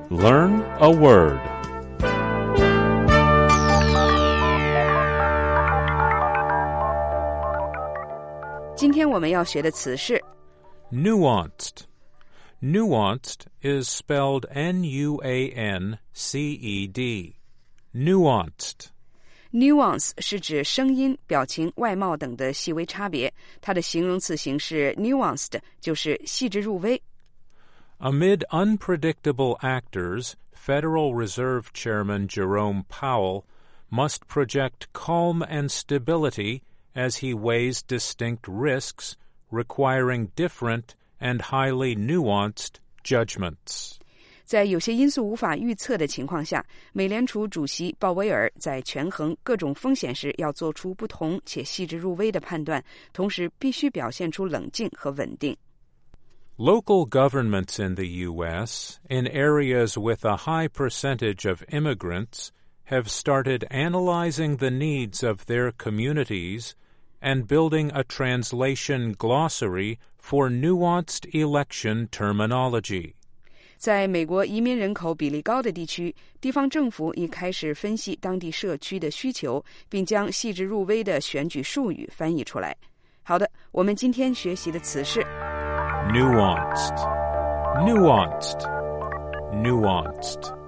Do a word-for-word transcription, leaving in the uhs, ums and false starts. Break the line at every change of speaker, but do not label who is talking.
Learn a word.
Today 今天我们要学的词是
Nuanced. Nuanced is spelled N U A N C E D. Nuanced.
nuance 是指声音、表情、外貌等的细微差别，它的形容词形式 nuanced 就是细致入微。
Amid unpredictable actors, Federal Reserve Chairman Jerome Powell must project calm and stability as he weighs distinct risks, requiring different and highly nuanced judgments.
在有些因素无法预测的情况下，美联储主席鲍威尔在权衡各种风险时要做出不同且细致入微的判断，同时必须表现出冷静和稳定。
Local governments in the U S, in areas with a high percentage of immigrants, have started analyzing the needs of their communities and building a translation glossary for nuanced election terminology.
在美国移民人口比例高的地区，地方政府已开始分析当地社区的需求，并将细致入微的选举术语翻译出来。好的，我们今天学习的词是
Nuanced. Nuanced. Nuanced.